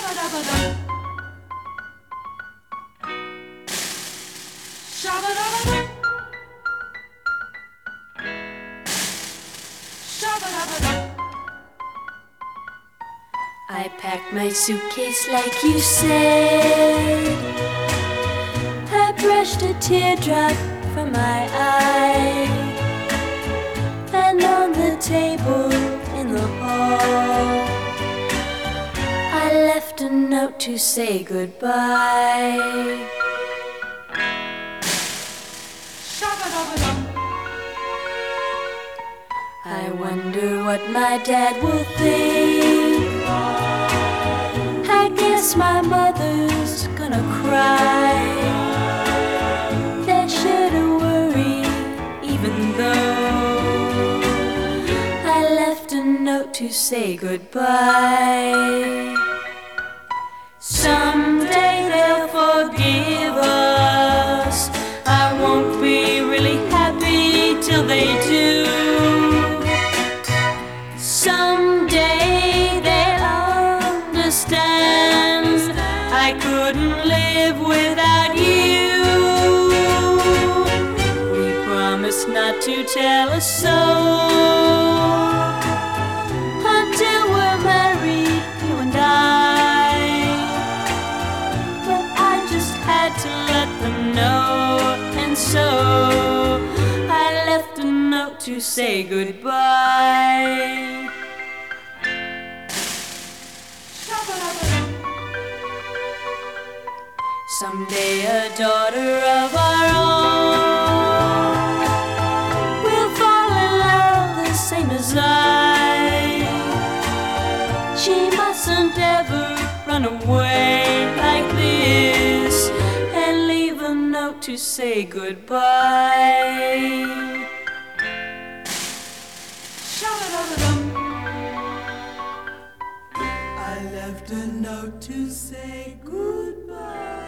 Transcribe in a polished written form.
Shabba-dabba-dum. Shabba-dabba-dum. Shabba-dabba-dum. I packed my suitcase like you said. I brushed a teardrop from my eye, and on the table in the hall I left a note to say goodbye. Shabba-dabba-dum. I wonder what my dad will think. I guess my mother's gonna cry. There shouldn't worry, even though I left a note to say goodbye. Someday they'll forgive us. I won't be really happy till they do. Someday they'll understand I couldn't live without you. We promised not to tell a soul until we're married, you and I. But I just had to let them know, and so I left a note to say goodbye. Someday a daughter of our own will fall in love the same as I. She mustn't ever run away like this and leave a note to say goodbye. Shabba-dabba-dum. I left a note to say goodbye.